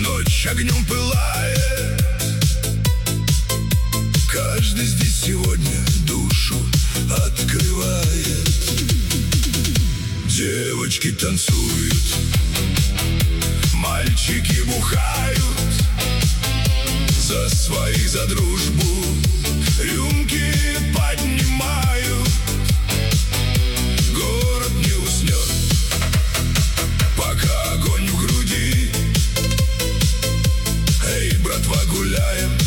Ночь огнем пылает, каждый здесь сегодня душу открывает. Девочки танцуют, мальчики бухают, за своих, за дружбу рюмки поднимают. Город не уснет, пока огонь в груди. Эй, братва, гуляем,